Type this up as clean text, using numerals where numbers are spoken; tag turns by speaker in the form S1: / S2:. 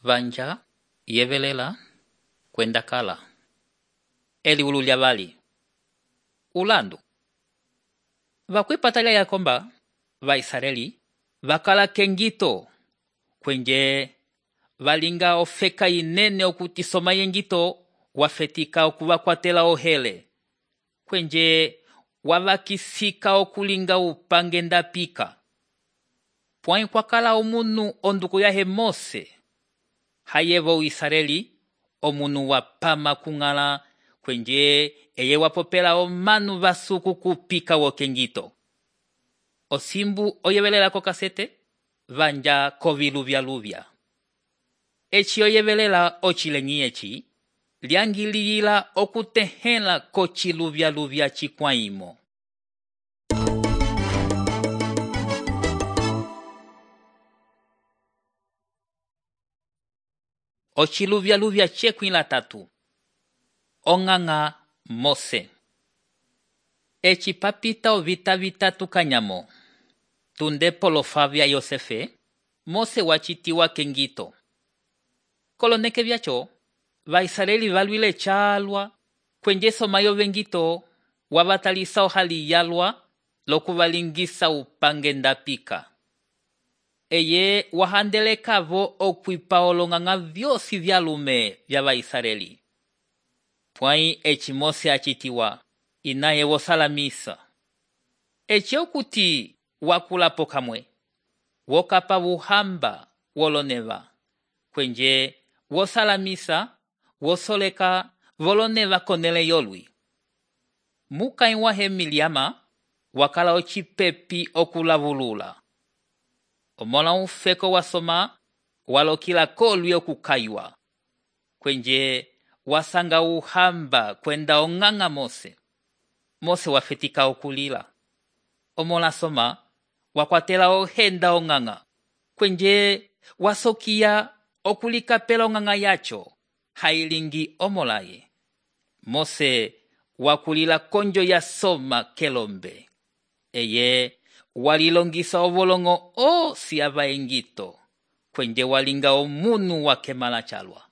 S1: Vanja, yevelela, kwenda kala. Eli ululia bali. Ulandu. Vakwipatalia ya komba, Vaisareli, vakala kengito, kwenye valinga ofeka inene okutisoma yengito, wafetika okuvakwatela ohele. Kwenye wavakisika okulinga upange ndapika. Pwani kwa kala omunu onduku yahe Mose. Hayevo Israeli, omunu wapama kungala kwenye eye wapopela omanu vasuku kupika wokengito. Osimbu oyevelela kokasete, vanja koviluvya. Echi oyevelela ochilengi echi, liangilila okutehela kochiluvya chikwaimo. Ochiluvya chekwila tatu. Onganga Mose. Echi papita ovita vitatu kanyamo. Tunde polofavia Yosefe, Mose wachitiwa kengito. Koloneke vyacho, Vaisareli valwile chalwa, kwenye somayo vengito, wabatalisa ohali yalwa, lokuvalingisa upange ndapika. Eye wahandeleka vo okwipa olonganga vyosi vyalume vya Vaisareli. Pwai echi Mose achitiwa, inaye wosalamisa. Echi okuti wakulapo kamwe, wokapa wuhamba woloneva, kwenye wosalamisa, wosoleka, voloneva konele yolwi. Muka inwahe Miliama, wakala ochipepi okulavulula. Omola ufeko wasoma, walokila kolwi okukaiwa. Kwenye wasanga uhamba kwenda onganga Mose. Mose wafetika okulila. Omola soma, wakwatela ohenda onganga. Kwenye wasokia okulika pela onganga yacho, hailingi omolaye. Mose wakulila konjo ya soma kelombe. Eye walilongisa ovolongo o siava engito. Kwenye walinga omunu wakemala chalwa.